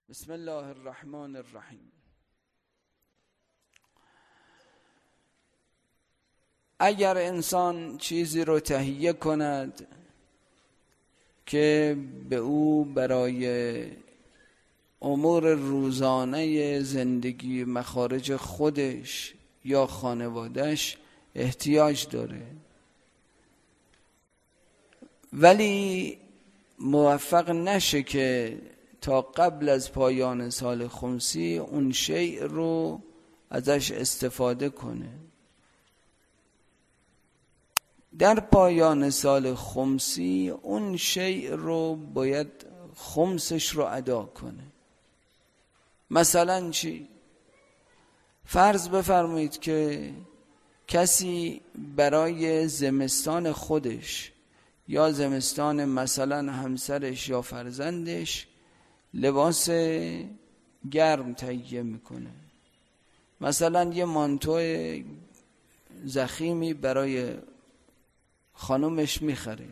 بسم الله الرحمن الرحیم. اگر انسان چیزی رو تهیه کند که به او برای امور روزانه زندگی مخارج خودش یا خانوادهش احتیاج داره، ولی موفق نشه که تا قبل از پایان سال خمسی اون شیء رو ازش استفاده کنه، در پایان سال خمسی اون شیء رو باید خمسش رو ادا کنه. مثلا چی؟ فرض بفرمایید که کسی برای زمستان خودش یا زمستان مثلا همسرش یا فرزندش لباس گرم تهیه میکنه، مثلا یه مانتو ضخیمی برای خانومش میخره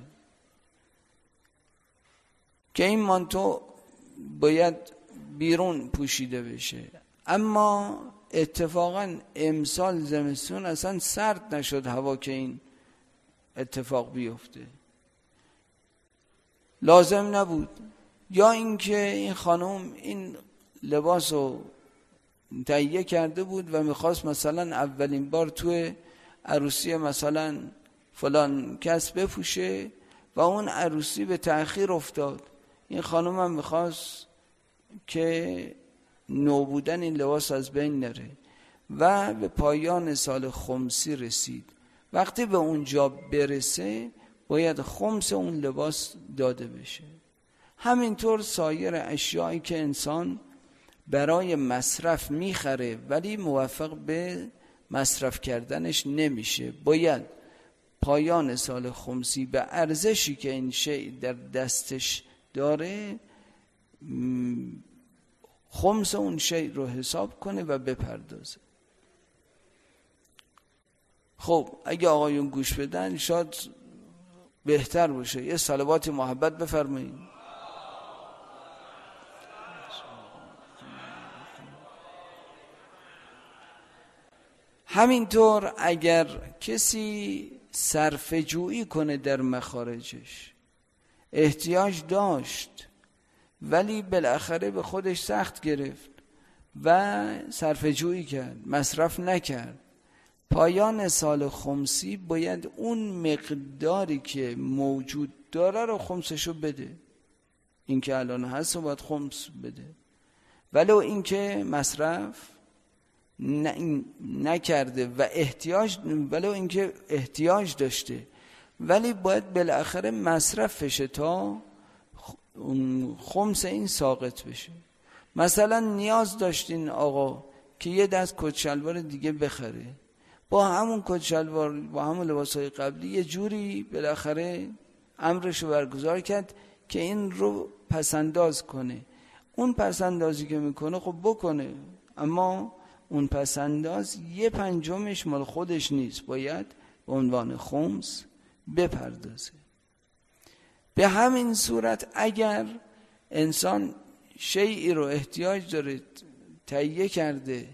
که این مانتو باید بیرون پوشیده بشه، اما اتفاقا امسال زمستون اصلا سرد نشد هوا که این اتفاق بیفته، لازم نبود. یا اینکه این خانم این لباس رو تهیه کرده بود و میخواست مثلا اولین بار توی عروسی مثلا فلان کس بپوشه و اون عروسی به تأخیر افتاد، این خانم هم میخواست که نو بودن این لباس از بین نره و به پایان سال خمسی رسید. وقتی به اونجا برسه باید خمس اون لباس داده بشه. همینطور سایر اشیایی که انسان برای مصرف میخره ولی موفق به مصرف کردنش نمیشه، باید پایان سال خمسی به ارزشی که این شیء در دستش داره خمس اون شیء رو حساب کنه و بپردازه. خب اگه آقایون گوش بدن شاید بهتر باشه. یه صلوات محبت بفرمایید. همینطور اگر کسی صرفه جویی کنه در مخارجش، احتیاج داشت ولی بالاخره به خودش سخت گرفت و صرفه جویی کرد، مصرف نکرد، پایان سال خمسی باید اون مقداری که موجود داره رو خمسشو بده. این که الان هست رو باید خمس بده، ولو این که مصرف نکرده و ولو این که احتیاج داشته ولی باید بالاخره مصرف بشه تا خمس این ساقط بشه. مثلا نیاز داشتین آقا که یه دست کت شلوار دیگه بخره، با همون کت شلوار با همون لباسهای قبلی یه جوری بالاخره امرش رو برگزار کرد که این رو پسنداز کنه. اون پسندازی که میکنه خب بکنه، اما اون پسنداز 1/5 مال خودش نیست، باید به عنوان خمس بپردازه. به همین صورت اگر انسان شیئی رو احتیاج داره تهیه کرده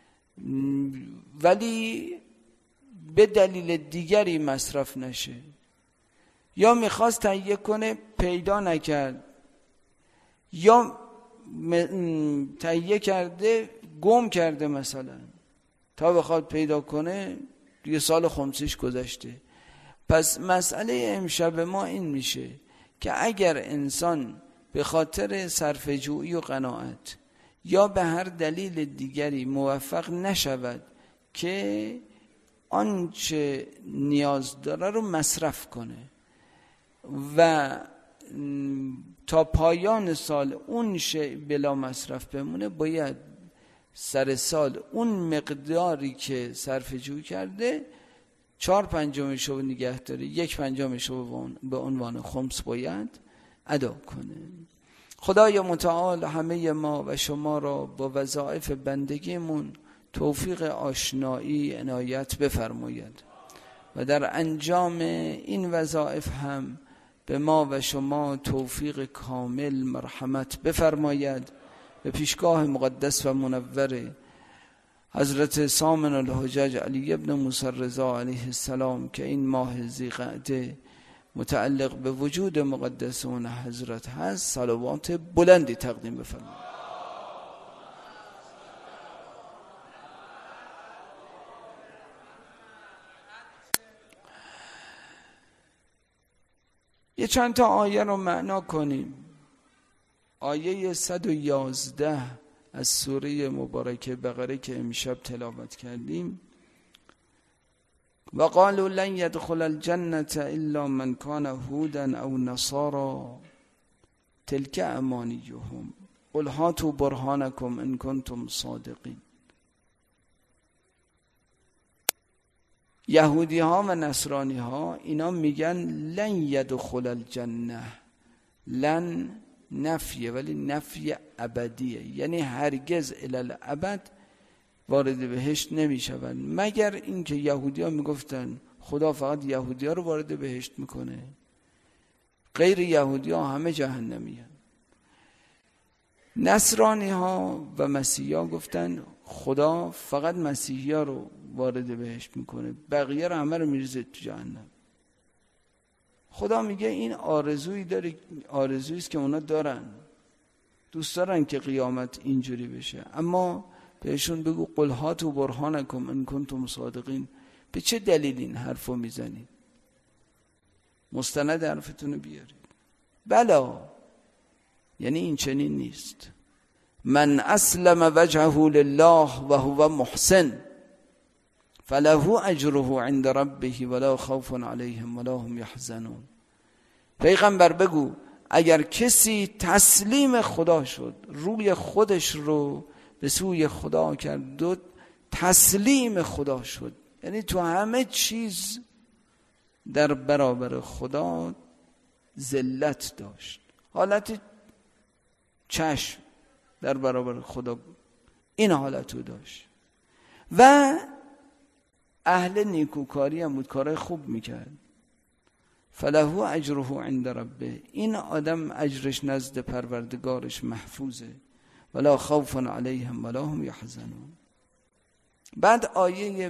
ولی به دلیل دیگری مصرف نشه، یا میخواست تهیه کنه پیدا نکرد، یا تهیه کرده گم کرده مثلا، تا بخواد پیدا کنه دیگه سال خمسیش گذشته. پس مسئله امشب ما این میشه که اگر انسان به خاطر صرفه جویی و قناعت یا به هر دلیل دیگری موفق نشود که آنچه نیاز داره رو مصرف کنه و تا پایان سال اون شیء بلا مصرف بمونه، باید سر سال اون مقداری که صرفه جویی کرده 4/5 رو نگه داره، 1/5 رو به عنوان خمس باید ادا کنه. خدای متعال همه ما و شما را با وظایف بندگیمون توفیق آشنایی عنایت بفرماید و در انجام این وظایف هم به ما و شما توفیق کامل مرحمت بفرماید به پیشگاه مقدس و منور حضرت سامن الحجج علی ابن موسی رضا علیه السلام که این ماه ذی‌قعده متعلق به وجود مقدس اون حضرت هست صلوات بلندی تقدیم بفرمایید. یه چند تا آیه رو معنا کنیم. آیه 111 از سوره مبارکه بقره که امشب تلاوت کردیم، و قالوا لن يدخل الجنة الا من كان هودا او نصارا تلك امانيهم قل هاتوا برهانكم ان كنتم صادقین. یهودی ها و نصرانی ها اینا میگن لن يدخل الجنه، لن نفیه ولی نفی ابدیه، یعنی هرگز الی الابد وارد بهشت نمیشون، مگر اینکه یهودی ها میگفتن خدا فقط یهودی ها رو وارد بهشت میکنه، غیر یهودی ها همه جهنمی هن. نصرانی ها و مسیحی ها گفتن خدا فقط مسیحی ها رو وارد بهشت میکنه، بقیه رو همه رو میرزه تو جهنم. خدا میگه این آرزویی داره، آرزویی است که اونا دارن، دوست دارن که قیامت اینجوری بشه، اما بهشون بگو قل هاتوا برهانکم ان کنتم صادقین. به چه دلیل این حرفو میزنید؟ مستند حرفتون رو بیارید. بلا، یعنی این چنین نیست. من اسلم وجهه لله و هو محسن فله اجره عند ربه ولا خوف علیهم ولا هم یحزنون. پیغمبر بگو اگر کسی تسلیم خدا شد، روی خودش رو به سوی خدا کرد و تسلیم خدا شد، یعنی تو همه چیز در برابر خدا ذلت داشت، حالت چشم در برابر خدا، این حالت رو داشت و اهل نیکوکاری هم بود، کارهای خوب میکرد. فله اجره عند ربه، این آدم اجرش نزد پروردگارش محفوظه. ولا خوف علیهم ولا هم یحزنون. بعد آیه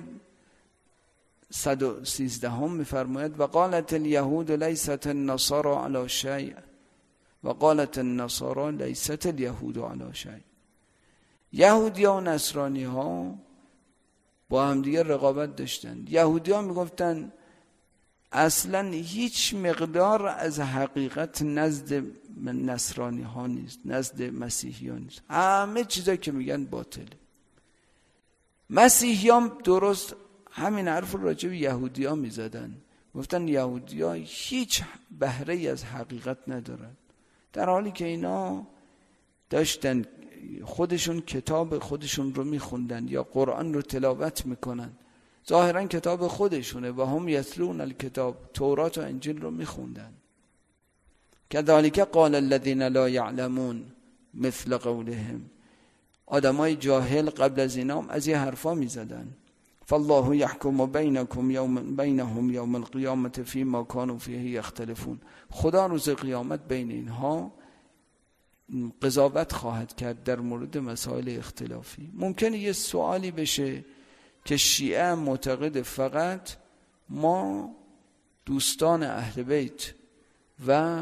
113 هم میفرماید و قالت الیهود لیست النصارى علی شیء و قالت النصارى لیست الیهود علی شیء. یهودی ها و نصرانی ها با هم دیگه رقابت داشتن. یهودی ها میگفتن اصلا هیچ مقدار از حقیقت نزد نصرانی ها نیست، نزد مسیحی ها نیست، همه چیزا که میگن باطله. مسیحی هم درست همین حرف رو راجع به یهودی ها میزدن، گفتن یهودی ها هیچ بهره از حقیقت ندارن، در حالی که اینا داشتن خودشون کتاب خودشون رو میخوندن یا قرآن رو تلاوت میکنن، ظاهرا کتاب خودشونه و هم یتلون الکتاب، تورات و انجیل رو میخوندن. کذالک قال الذین لا یعلمون مثل قولهم. آدمای جاهل قبل از اینا هم از یه حرفا میزدن. فالله یحکم بینهم یوم القیامة فیما کانوا فیه یختلفون. خدا روز قیامت بین اینها قضاوت خواهد کرد در مورد مسائل اختلافی. ممکنه یه سوالی بشه که شیعه معتقد فقط ما دوستان اهل بیت و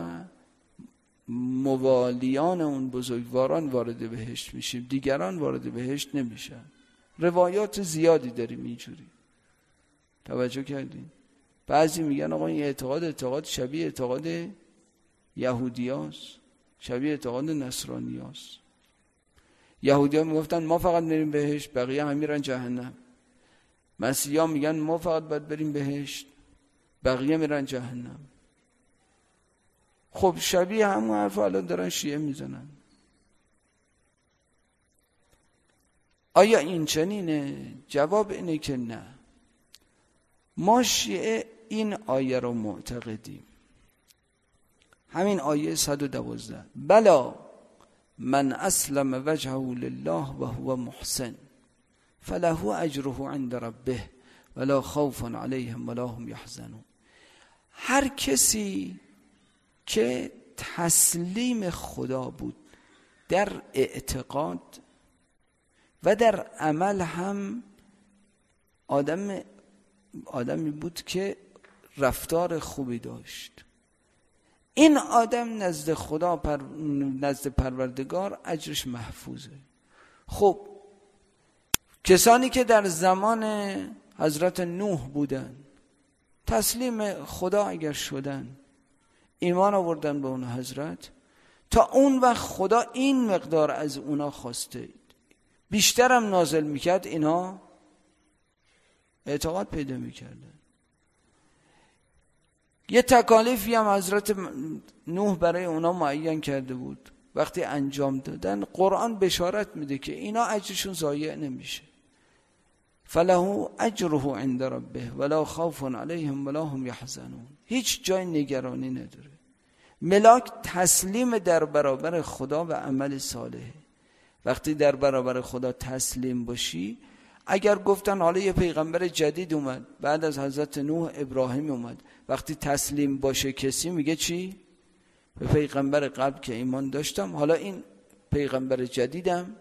موالیان اون بزرگواران وارد بهشت میشیم، دیگران وارد بهشت نمیشن. روایات زیادی داریم اینجوری، توجه کردین؟ بعضی میگن آقا این اعتقاد شبیه اعتقاد یهودیاست، شبیه اعتقاد نصرانیاست. یهودیان میگفتن ما فقط میریم بهشت، بقیه هم میرن جهنم. مسیحیان میگن ما فقط باید بریم بهشت، بقیه میرن جهنم. خب شبیه همون حرف الان دارن شیعه میزنن. آیا این چنینه؟ جواب اینه که نه. ما شیعه این آیه رو معتقدیم، همین آیه 112 بلا من اسلم وجهه لله و هو محسن فله اجره عند ربه ولا خوف علیهم ولا هم یحزنون. هر کسی که تسلیم خدا بود، در اعتقاد و در عمل هم آدمی بود که رفتار خوبی داشت. این آدم نزد خدا نزد پروردگار اجرش محفوظه. خب کسانی که در زمان حضرت نوح بودن، تسلیم خدا اگر شدن، ایمان آوردن به اون حضرت، تا اون وقت خدا این مقدار از اونا خواسته، بیشترم نازل میکرد، اینا اعتقاد پیدا میکردن. یه تکالیفی هم حضرت نوح برای اونا معین کرده بود، وقتی انجام دادن قرآن بشارت میده که اینا اجرشون ضایع نمیشه. فله اجره عند ربه ولا خوف علیهم ولا هم یحزنون. هیچ جای نگرانی نداره. ملاک تسلیم در برابر خدا و عمل صالح. وقتی در برابر خدا تسلیم باشی، اگر گفتن حالا یه پیغمبر جدید اومد بعد از حضرت نوح، ابراهیم اومد، وقتی تسلیم باشه کسی میگه چی؟ به پیغمبر قبل که ایمان داشتم، حالا این پیغمبر جدیدم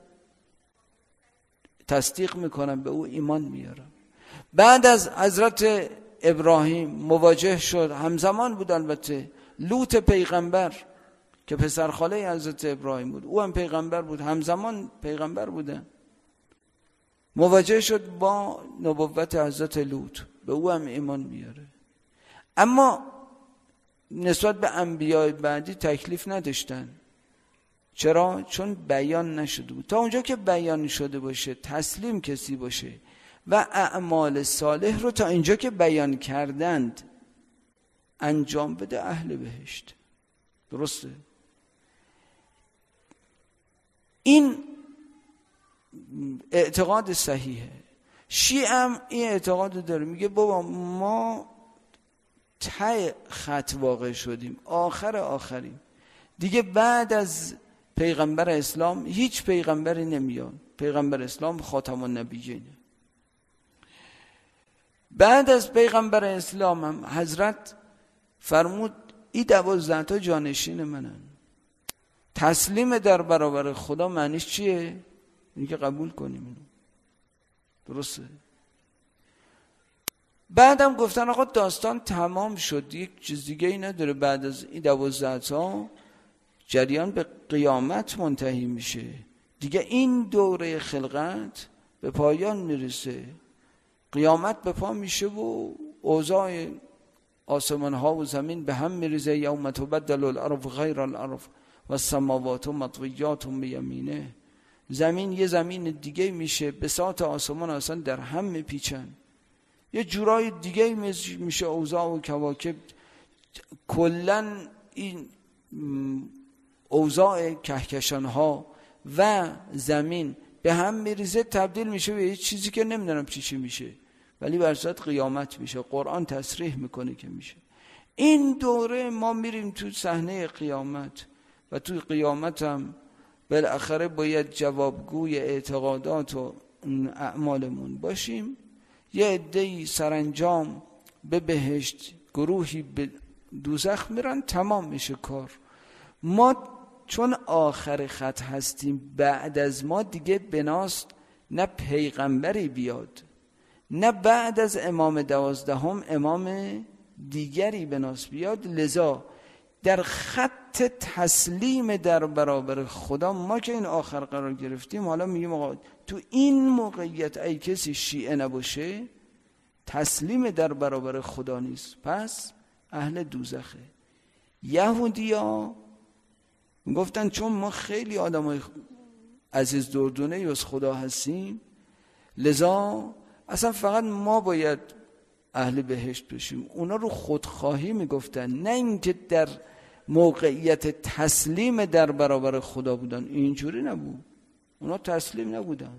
تصدیق میکنم، به او ایمان میارم. بعد از حضرت ابراهیم مواجه شد، همزمان بود البته، لوط پیغمبر که پسرخاله حضرت ابراهیم بود، او هم پیغمبر بود، همزمان پیغمبر بودن، مواجه شد با نبوت حضرت لوط، به او هم ایمان میاره. اما نسبت به انبیاء بعدی تکلیف نداشتن. چرا؟ چون بیان نشده بود. تا اونجا که بیان شده باشه، تسلیم کسی باشه و اعمال صالح رو تا اینجا که بیان کردند انجام بده، اهل بهشت. درسته؟ این اعتقاد صحیحه. شیعه هم این اعتقاد داره، میگه بابا ما ته خط واقع شدیم، آخریم دیگه، بعد از پیغمبر اسلام هیچ پیغمبری نمیاد. پیغمبر اسلام خاتم النبیینه. بعد از پیغمبر اسلام هم حضرت فرمود این 12 تا جانشین منن. تسلیم در برابر خدا معنیش چیه؟ این که قبول کنیم اینو. درسته؟ بعدم گفتن آقا داستان تمام شد، یک چیز دیگه ای نداره. بعد از این 12 تا جریان به قیامت منتهی میشه دیگه. این دوره خلقت به پایان میرسه، قیامت به پا میشه و اوضاع آسمان ها و زمین به هم میریزه. یوم تبدل الارض غیر الارض و السماوات مطویات بیمینه. زمین یه زمین دیگه میشه، بساط آسمان اصلا در هم میپیچن، یه جورای دیگه میشه اوضاع و کواکب. کلن این اوضاع کهکشان ها و زمین به هم میریزه، تبدیل میشه به یه چیزی که نمیدونم چی میشه، ولی برصد قیامت میشه. قرآن تصریح میکنه که میشه. این دوره ما میریم تو صحنه قیامت و تو قیامت هم بالاخره باید جوابگوی اعتقادات و اعمالمون باشیم. یه عده‌ای سرانجام به بهشت، گروهی به دوزخ میرن، تمام میشه کار. ما چون آخر خط هستیم، بعد از ما دیگه بناست نه پیغمبری بیاد، نه بعد از امام 12 امام دیگری بناست بیاد. لذا در خط تسلیم در برابر خدا ما که این آخر قرار گرفتیم، حالا میگیم آقا تو این موقعیت ای کسی شیعه نباشه، تسلیم در برابر خدا نیست، پس اهل دوزخه. یهودیا گفتن چون ما خیلی آدمای عزیز دردونه از خدا هستیم، لذا اصلا فقط ما باید اهل بهشت بشیم. اونا رو خودخواهی میگفتن، نه اینکه در موقعیت تسلیم در برابر خدا بودن. اینجوری نبود، اونا تسلیم نبودن.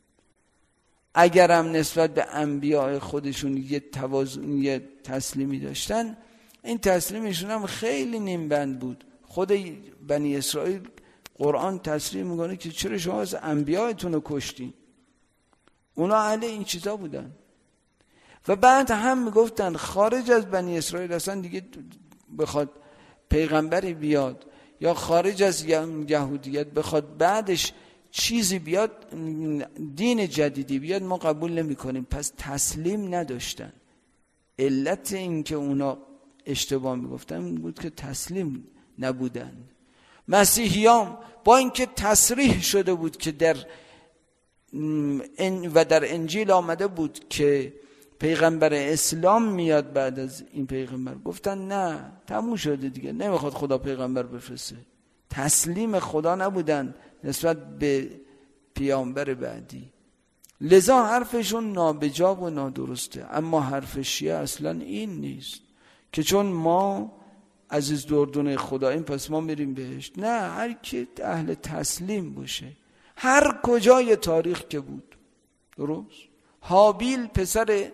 اگرم نسبت به انبیاء خودشون یه تسلیمی داشتن، این تسلیمشون هم خیلی نیمبند بود. خود بنی اسرائیل قرآن تصریح میکنه که چرا شما از انبیاءتون رو کشتین. اونا اهل این چیزا بودن. و بعد هم میگفتن خارج از بنی اسرائیل اصلا دیگه بخواد پیغمبری بیاد یا خارج از یهودیت بخواد بعدش چیزی بیاد، دین جدیدی بیاد، ما قبول نمی کنیم. پس تسلیم نداشتن. علت این که اونا اشتباه میگفتن این بود که تسلیم نبودن. مسیحیان با اینکه تصریح شده بود که در انجیل آمده بود که پیغمبر اسلام میاد بعد از این پیغمبر، گفتن نه تموم شده دیگه، نمیخواد خدا پیغمبر بفرسته. تسلیم خدا نبودن نسبت به پیامبر بعدی. لذا حرفشون نابجا و نادرسته. اما حرف شیعه اصلا این نیست که چون ما عزیز دردون خداییم پس ما میریم بهشت. نه، هر کی اهل تسلیم باشه، هر کجای تاریخ که بود. درست؟ هابیل پسر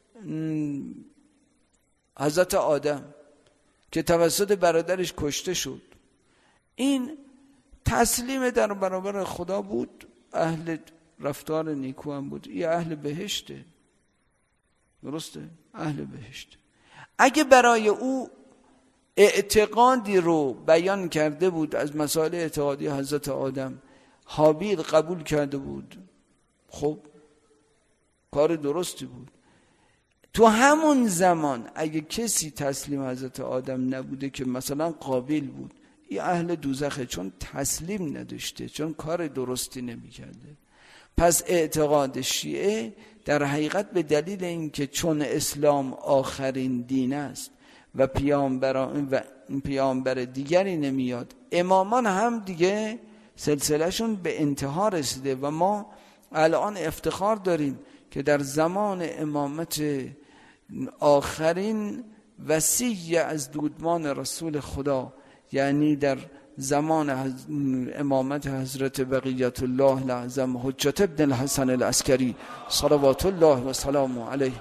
حضرت آدم که توسط برادرش کشته شد، این تسلیم در برابر خدا بود، اهل رفتار نیکو هم بود. این اهل بهشته. درسته؟ اهل بهشته. اگه برای او اعتقادی رو بیان کرده بود از مسائل اعتقادی حضرت آدم، هابیل قبول کرده بود، خب کار درستی بود. تو همون زمان اگه کسی تسلیم حضرت آدم نبوده که مثلا قابیل بود، این اهل دوزخه، چون تسلیم نداشته، چون کار درستی نمی‌کرده. پس اعتقاد شیعه در حقیقت به دلیل اینکه چون اسلام آخرین دین است و پیامبر دیگری نمیاد، امامان هم دیگه سلسلهشون به انتها رسیده و ما الان افتخار داریم که در زمان امامت آخرین وصی از دودمان رسول خدا، یعنی در زمان امامت حضرت بقیت الله الاعظم حجت ابن الحسن العسکری صلوات الله و سلامه علیه،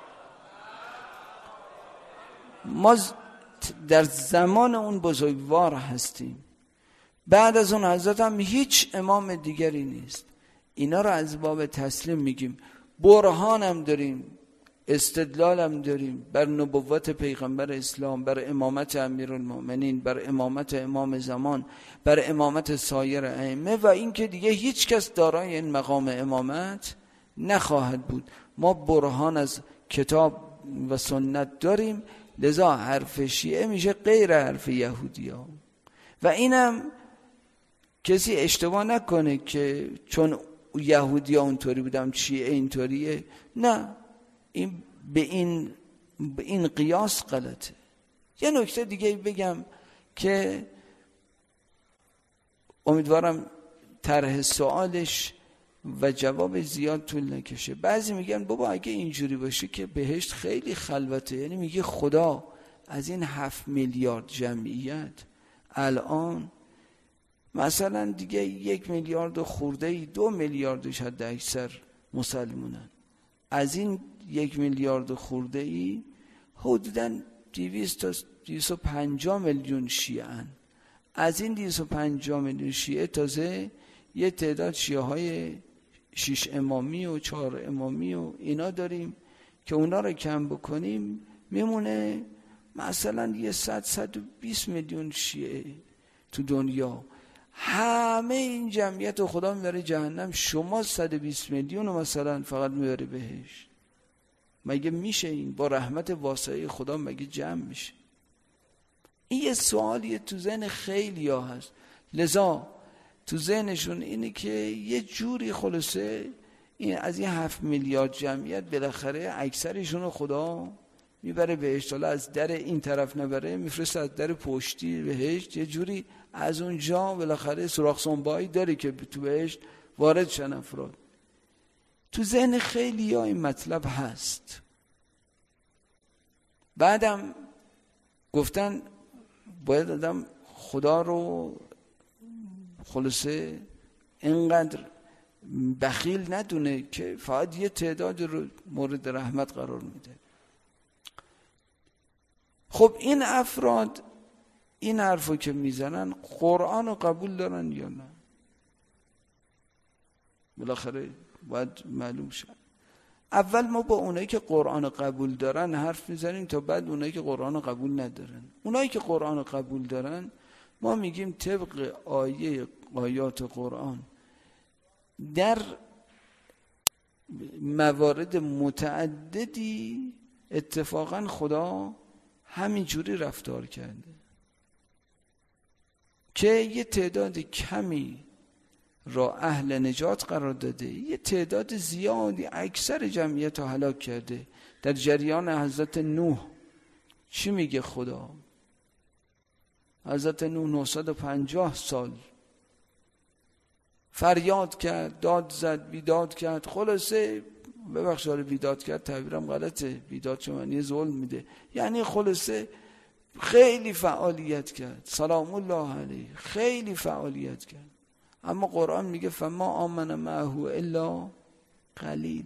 ما در زمان اون بزرگوار هستیم. بعد از اون حضرت هم هیچ امام دیگری نیست. اینا رو از باب تسلیم میگیم. برهان هم داریم، استدلال هم داریم بر نبوت پیغمبر اسلام، بر امامت امیرالمؤمنین، بر امامت امام زمان، بر امامت سایر ائمه و این که دیگه هیچ کس دارای این مقام امامت نخواهد بود. ما برهان از کتاب و سنت داریم. لذا حرف شیعه میشه غیر حرف یهودی ها. و اینم کسی اشتباه نکنه که چون یهودی ها اونطوری بودم شیعه اینطوریه. نه، این به این قیاس غلطه. یه نکته دیگه بگم که امیدوارم طرح سوالش و جواب زیاد طول نکشه. بعضی میگن بابا اگه اینجوری باشه که بهشت خیلی خلوته، یعنی میگه خدا از این 7 میلیارد جمعیت الان مثلا دیگه 1 میلیارد خورده‌ای 2 میلیاردش حد اکثر مسلمونن، از این 1 میلیارد خورده‌ای حدوداً 200 تا 250 میلیون شیعه ان. از این 250 میلیون شیعه تازه یه تعداد شیعه های 6 امامی و 4 امامی و اینا داریم که اونا رو کم بکنیم میمونه مثلا یه 100-120 میلیون شیعه تو دنیا. همه این جمعیت رو خدا میبره جهنم، شما 120 میلیون رو مثلا فقط میبره بهش. مگه میشه این با رحمت واسعه خدا مگه جمع میشه؟ این یه سوالیه تو ذهن خیلی ها هست. لذا تو ذهنشون اینه که یه جوری خلاصه این از این 7 میلیارد جمعیت بالاخره اکثرشون رو خدا میبره بهشت. حالا از در این طرف نبره، میفرسته از در پشتی بهشت، یه جوری از اونجا بالاخره سوراخ سنبایی داره که تو بهشت وارد شن افراد. تو ذهن خیلی ها این مطلب هست. بعدم گفتن باید آدم خدا رو خلاصه اینقدر بخیل ندونه که فقط یه تعداد رو مورد رحمت قرار میده. خب این افراد این حرفو که میزنن قرآن رو قبول دارن یا نه؟ بالاخره باید معلوم شد. اول ما با اونایی که قرآن قبول دارن حرف میزنیم تا بعد اونایی که قرآن قبول ندارن. اونایی که قرآن قبول دارن ما میگیم طبق آیات قرآن در موارد متعددی اتفاقا خدا همینجوری رفتار کرده که یه تعداد کمی را اهل نجات قرار داده، یه تعداد زیادی اکثر جمعیت رو هلاک کرده. در جریان حضرت نوح چی میگه خدا؟ حضرت نوح 950 سال فریاد کرد، داد زد، بیداد کرد. خلاصه ببخشید بیداد کرد تعبیرم غلطه، بیداد چه معنی ظلم میده، یعنی خلاصه خیلی فعالیت کرد، سلام الله علیه، خیلی فعالیت کرد. اما قرآن میگه فما آمن معه الا قلیل.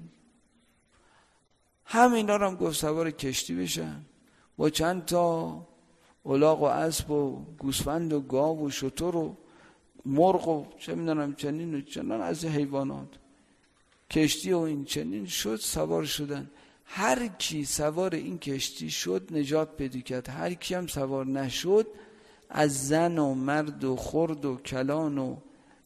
همینا رو هم گفت سوار کشتی بشن با چند تا الاغ و اسب و گوسفند و گاو و شتر و مرغ و چه میدونم چنین و چنان از حیوانات، کشتی و این چنین شد، سوار شدن. هر کی سوار این کشتی شد نجات پیدا کرد، هر کی هم سوار نشد از زن و مرد و خرد و کلان و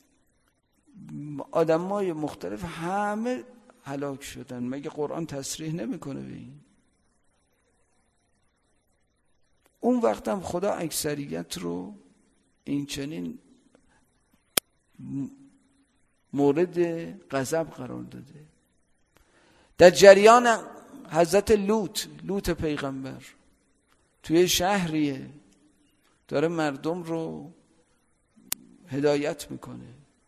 آدمای مختلف همه هلاک شدن. مگه قرآن تصریح نمیکنه به این؟ اون وقت هم خدا اکثریت رو این چنین مورد غضب قرار داده. در جریان حضرت لوط پیغمبر توی شهریه داره مردم رو هدایت میکنه.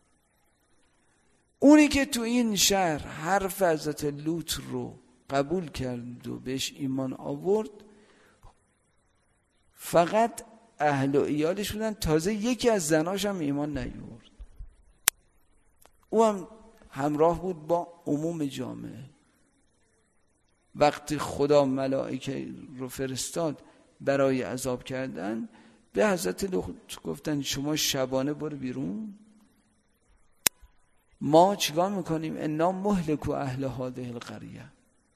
اونی که تو این شهر حرف حضرت لوط رو قبول کرد و بهش ایمان آورد فقط اهل و ایالش بودن، تازه یکی از زناش هم ایمان نیاورد. او هم همراه بود با عموم جامعه. وقتی خدا ملائکه رو فرستاد برای عذاب کردن، به حضرت لوط گفتن شما شبانه برو بیرون، ما چیکار میکنیم؟ انا مهلکو اهل هذه القریه،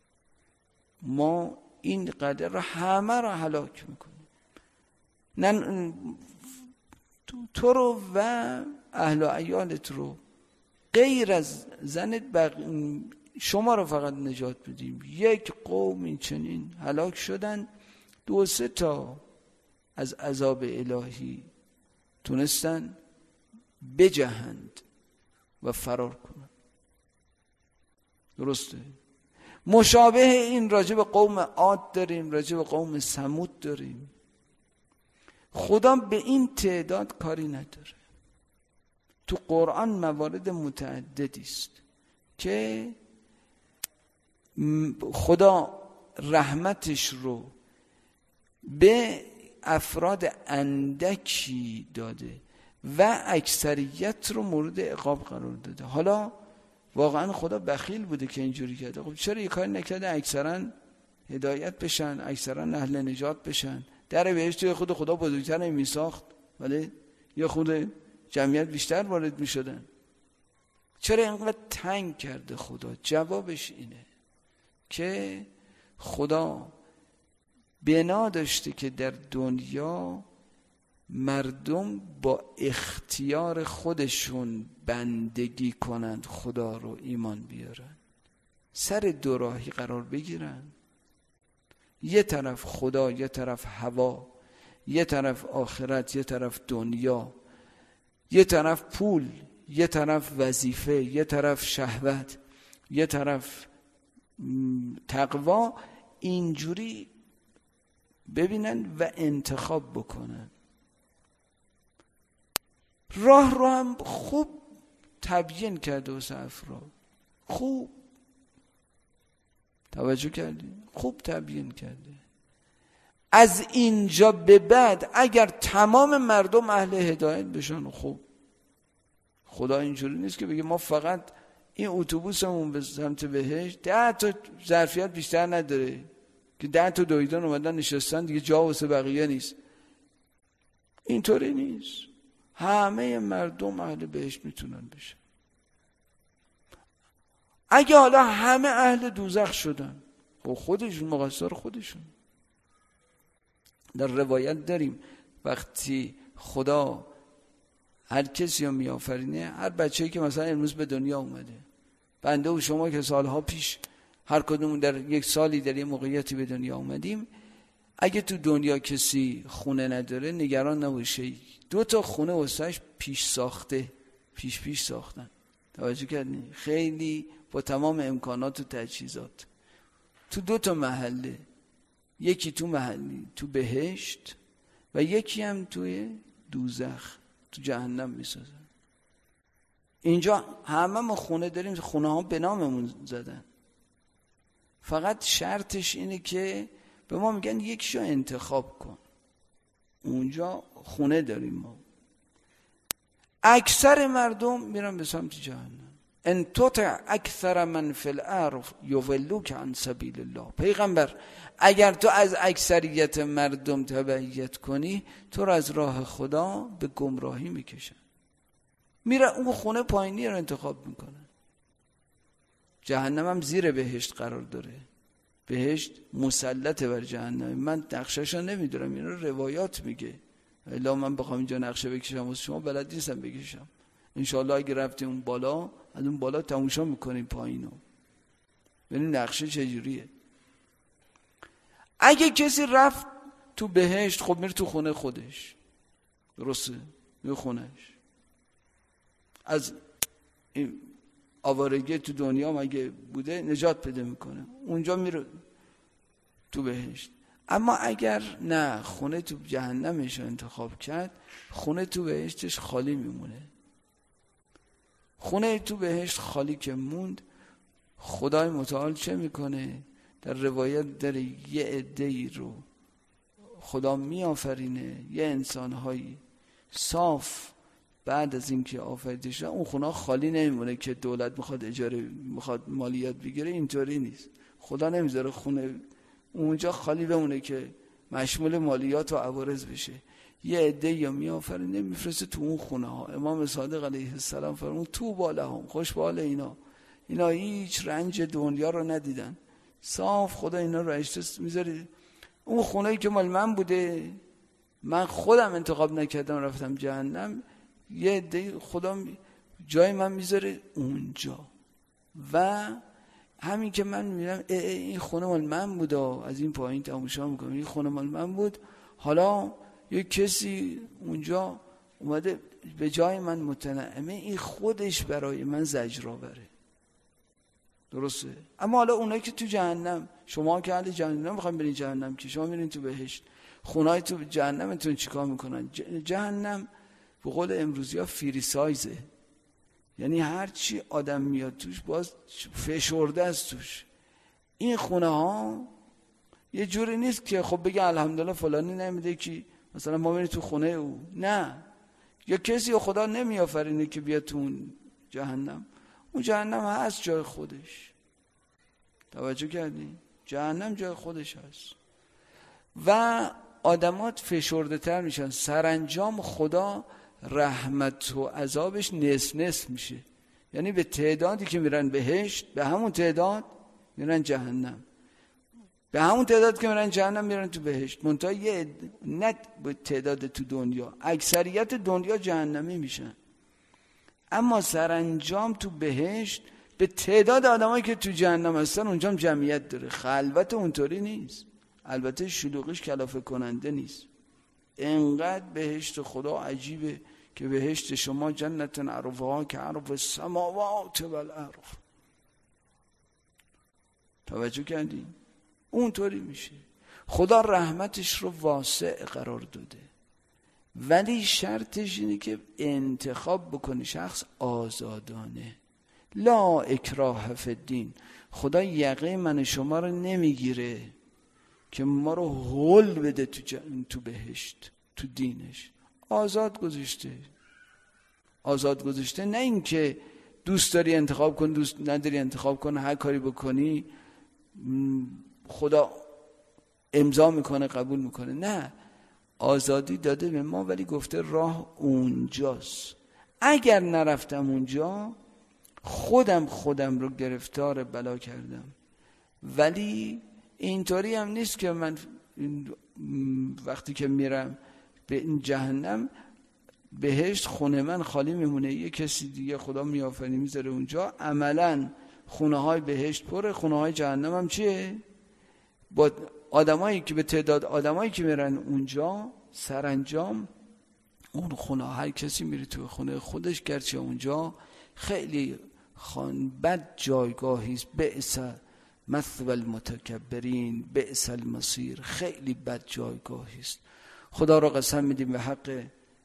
ما این قریه رو همه رو هلاک میکنیم، نه تو رو و اهل و عیالت رو، غیر از زنت شما رو فقط نجات بدیم. یک قوم این چنین هلاک شدن، 2-3 تا از عذاب الهی تونستن بجهند و فرار کنن. درسته؟ مشابه این راجع به قوم عاد داریم، راجع به قوم ثمود داریم. خدا به این تعداد کاری نداره. تو قرآن موارد متعددی است که خدا رحمتش رو به افراد اندکی داده و اکثریت رو مورد عقاب قرار داده. حالا واقعا خدا بخیل بوده که اینجوری کرده. خب چرا یه کاری نکرده اکثرا هدایت بشن، اکثرا اهل نجات بشن؟ در بهشت خود خدا بزرگتر نمی ساخت ولی یا خود جمعیت بیشتر وارد می شدن؟ چرا اینقدر تنگ کرده خدا؟ جوابش اینه که خدا بنا داشته که در دنیا مردم با اختیار خودشون بندگی کنند، خدا رو ایمان بیارن، سر دوراهی قرار بگیرن، یه طرف خدا، یه طرف هوا، یه طرف آخرت، یه طرف دنیا، یه طرف پول، یه طرف وظیفه، یه طرف شهوت، یه طرف تقوا، اینجوری ببینن و انتخاب بکنن. راه رو هم خوب تبیین کرده واسه افراد، خوب توجه کردی؟ خوب تبیین کرده. از اینجا به بعد اگر تمام مردم اهل هدایت بشن، خوب، خدا اینجوری نیست که بگه ما فقط این اتوبوسمون به سمت بهشت 10 تا ظرفیت بیشتر نداره که 10 تا دویدن اومدن نشستن دیگه جا واسه بقیه نیست. اینطوری نیست. همه مردم اهل بهشت میتونن بشن. اگه حالا همه اهل دوزخ شدن، خودشون مقصر خودشون. در روایت داریم وقتی خدا هر کسی رو میآفرینه، هر بچه‌ای که مثلا امروز به دنیا اومده، بنده و شما که سالها پیش هر کدوم در یک سالی در یک موقعیتی به دنیا اومدیم، اگه تو دنیا کسی خونه نداره نگران نباشه، 2 تا خونه واسش پیش ساخته، پیش ساختن. توجه کردین؟ خیلی با تمام امکانات و تجهیزات تو 2 تا محله، یکی تو بهشت و یکی هم توی دوزخ، تو جهنم میسازن. اینجا همه ما خونه داریم، خونه ها به ناممون زدن، فقط شرطش اینه که به ما میگن یکیشو انتخاب کن. اونجا خونه داریم ما. اکثر مردم میرن به سمت جهنم. ان تطع اکثر من فی الارض یضلوک عن سبیل الله. پیغمبر اگر تو از اکثریت مردم تبعیت کنی، تو رو از راه خدا به گمراهی میکشن. میره اون خونه پایینی رو انتخاب میکنن. جهنم هم زیر بهشت قرار داره، بهشت مسلطه بر جهنم. من نقشه‌شو نمیدونم، اینا روایات میگه، الا من بخوام اینجا نقشه بکشم واسه شما بلد نیستم بکشم. انشالله اگه رفتیم اون بالا، از اون بالا تماشا میکنیم پایینو، ببینیم نقشه چجوریه. اگه کسی رفت تو بهشت، خب میره تو خونه خودش، درسته؟ میره خونش. از این آوارگی تو دنیا مگه بوده، نجات پیدا میکنه، اونجا میره تو بهشت. اما اگر نه خونه تو جهنمش رو انتخاب کرد، خونه تو بهشتش خالی میمونه. خونه تو بهشت خالی که موند، خدای متعال چه میکنه؟ در روایت داره یه عده‌ای رو خدا میآفرینه، یه انسانهایی صاف، بعد از اینکه آفریده شده اون خونه خالی نمیمونه که دولت میخواد اجاره، میخواد مالیات بگیره. اینطوری نیست، خدا نمیذاره خونه اونجا خالی بمونه که مشمول مالیات و عوارض بشه. یه عده یا میآفرینه میفرسته تو اون خونه ها. امام صادق علیه السلام فرمود تو بالهم، خوش به حال اینا هیچ رنج دنیا رو ندیدن، صاف خدا اینا رو اشتست میذاره. اون خونه‌ای که مال من بوده، من خودم انتخاب نکردم رفتم جهنم، یه عده خدا جای من میذاره اونجا. و همین که من میبینم این خونه مال من بود، از این پایین تماشا میکنم این خونه مال من بود، حالا یه کسی اونجا اومده به جای من متنعمه، این خودش برای من زجرآوره، درسته؟ اما حالا اونایی که تو جهنم، شما که اهل جهنم میخواین برین جهنم، که شما میرین تو بهشت، خونه‌های تو جهنمتون چیکار میکنن؟ جهنم به قول امروزی ها فری سایزه، یعنی هر چی آدم میاد توش باز فشرده است توش. این خونه ها یه جوری نیست که خب بگه الحمدلله فلانی نمیده که مثلا ما بریم تو خونه او، نه، یا کسی و خدا نمیآفرینه که بیاد تو اون جهنم. اون جهنم هست جای خودش، توجه کردین؟ جهنم جای خودش هست و آدمات فشرده تر میشن. سرانجام خدا رحمت و عذابش نصف میشه، یعنی به تعدادی که میرن بهشت به همون تعداد میرن جهنم، به همون تعداد که میرن جهنم میرن تو بهشت. منتها یه نه به تعداد تو دنیا، اکثریت دنیا جهنمی میشن، اما سرانجام تو بهشت به تعداد آدمایی که تو جهنم هستن اونجا هم جمعیت داره. خلوت اونطوری نیست، البته شلوغیش کلافه کننده نیست. انقدر بهشت خدا عجیبه که بهشت شما جنت عرفها که عرف السماوات والارض. توجه کردین؟ اونطوری میشه. خدا رحمتش رو واسع قرار داده، ولی شرطش اینه که انتخاب بکنه شخص آزادانه. لا اکراه فی الدین. خدا یقه من شما رو نمیگیره که ما رو هول بده تو بهشت، تو دینش. آزاد گذاشته، نه این که دوست داری انتخاب کن، دوست نداری انتخاب کن، هر کاری بکنی خدا امضا میکنه قبول میکنه. نه، آزادی داده به ما، ولی گفته راه اونجاست. اگر نرفتم اونجا خودم رو گرفتار بلا کردم. ولی اینطوری هم نیست که من وقتی که میرم به این جهنم بهشت خونه من خالی میمونه، یه کسی دیگه خدا میآفرینه میذاره اونجا. عملا خونه های بهشت پره، خونه های جهنم هم چیه؟ با آدمایی که به تعداد آدمایی که میرن اونجا سرانجام اون خونه، هر کسی میره تو خونه خودش، گرچه اونجا خیلی بد جایگاهی است. بئس مثوى المتکبرین بئس المصیر، خیلی بد جایگاهی است. خدا را قسم میدیم به حق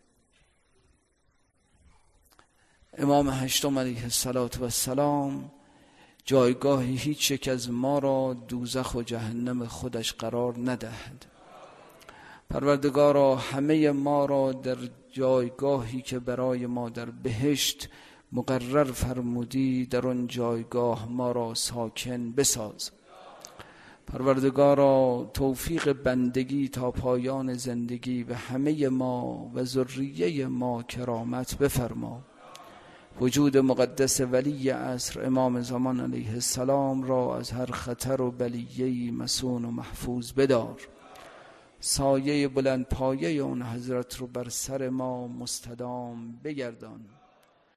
امام هشتم علیه السلام، جایگاهی هیچ یک از ما را دوزخ و جهنم خودش قرار ندهد. پروردگارا همه ما را در جایگاهی که برای ما در بهشت مقرر فرمودی در آن جایگاه ما را ساکن بساز. پروردگارا توفیق بندگی تا پایان زندگی به همه ما و ذریه ما کرامت بفرما. وجود مقدس ولی عصر امام زمان علیه السلام را از هر خطر و بلیه‌ای مصون و محفوظ بدار. سایه بلند پایه اون حضرت رو بر سر ما مستدام بگردان.